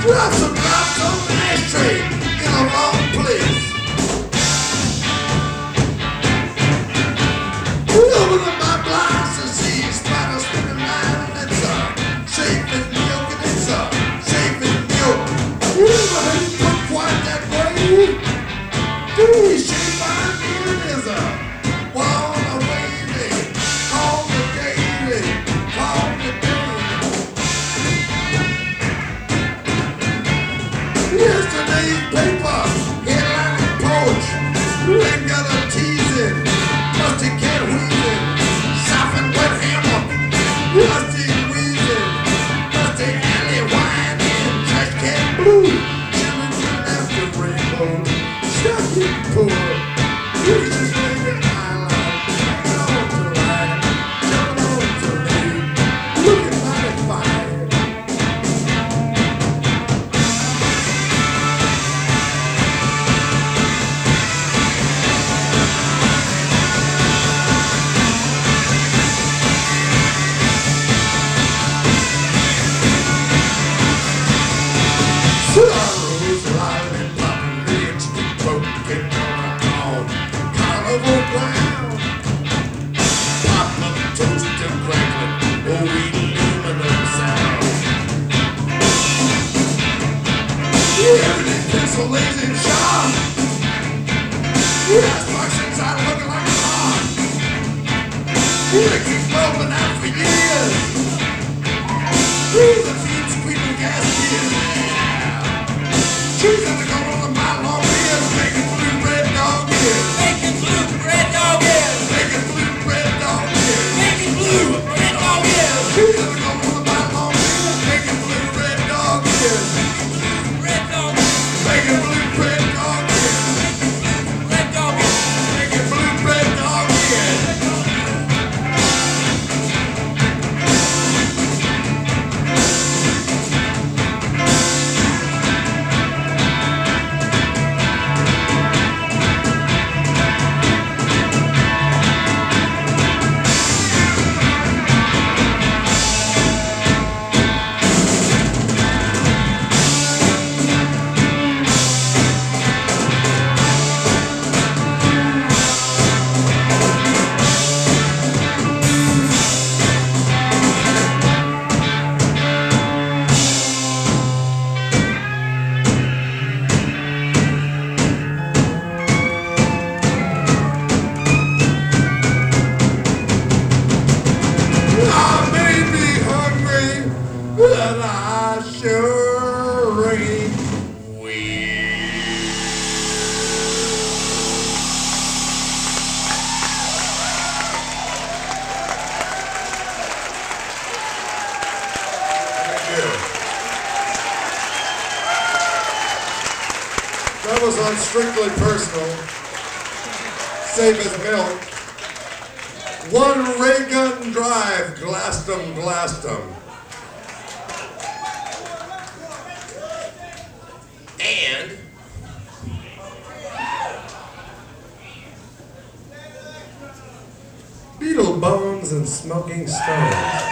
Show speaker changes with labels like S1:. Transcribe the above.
S1: Lots of drops on the ashtray in a wrong place. Open up my blinds to see spiders spinning around, and it's safe as milk, and it's safe as milk. You never heard it put quite that way. She find me and there's one away. Call the daily, call the day. Yesterday's paper, headline and porch. Ain't got a teasing, musty cat wheezing, soft and wet hammer, musty wheezing, musty alley whining, trash can blue, chillin' after rainbow, stocking poor, reaches lady island, hanging on to light, jumping on to leave, looking mighty fine. Sorrows lying, popping rich, broken on carnival ground. Pop up, toast and crackling, aluminum sound. Everything pencil lays in sharp. Gas marks inside looking like a heart. Electric bulbing out for years. Through the feet squeaking gas gears. She's gonna go on a mile long beers, making blue red dog ears.
S2: Making blue red dog ears.
S1: Making blue red dog ears.
S2: Making blue red dog ears.
S1: She's gonna go on a mile long beers, making blue red dog ears.
S2: Red dog ears.
S1: Making blue red dog ears.
S2: Red dog ears.
S1: Making blue red dog ears. I may be hungry, but I sure ain't weak. Thank you. That was on Strictly Personal, Safe as Milk. One Ray Gun Drive, Glaston, Glaston. And Beetle Bones and Smoking Stones.